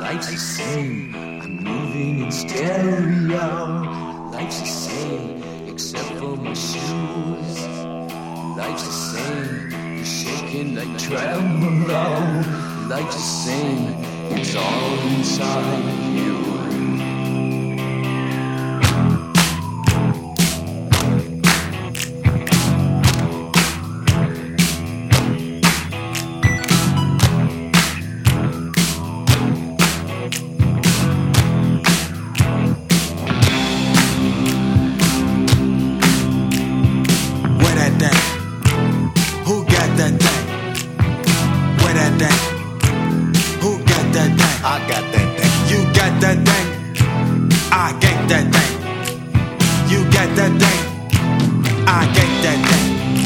Life's the same, I'm moving in stereo. Life's the same, except for my shoes. Life's the same, you're shaking like tremolo. Life's the same, it's all inside you. Who got that thing? Where that thing? Who got that thing? I got that thing. You got that thing? I get that thing. You got that thing? I get that thing.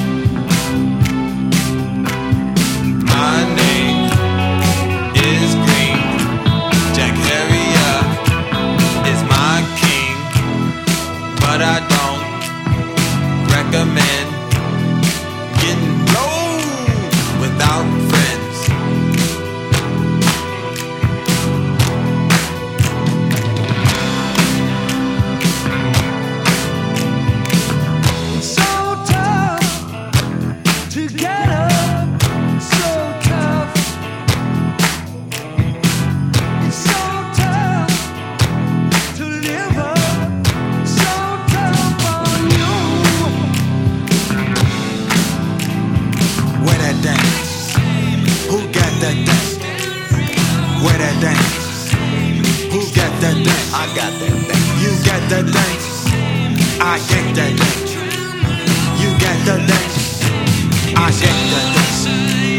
My name is Green. Jack Harrier is my king, but I don't recommend getting low without friends. It's so tough to get up, so tough. It's so tough to live up, so tough on you. Where that thing? Who got that thing? Where that thing? Who got that thing? I got that thing. You got that thing? I get that thing. You got that thing? I get that thing.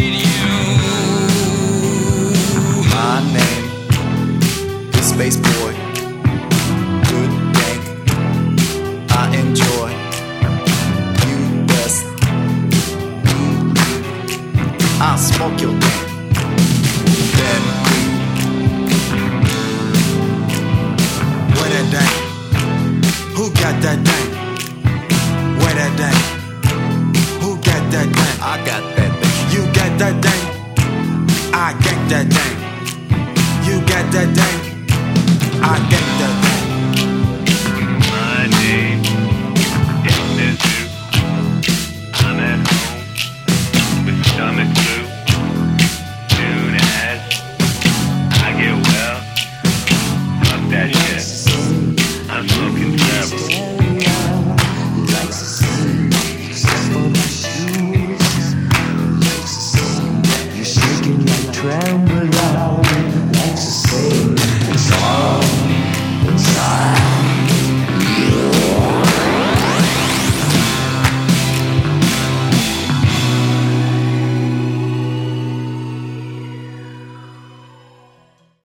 My name is Space Boy. Good thing I enjoy. You best I'll smoke your thing. Then Where that thing? Who got that thing? Where that thing? Who got that thing? I got that thing. You got that thing? I get that thing. You got that thing? I get that thing. My name is Mizu. I'm at home with stomach flu. Soon as I get well, fuck that shit. I'm smoking several. Life's the same, except for my shoes. Life's the same, you're shaking like tremolo.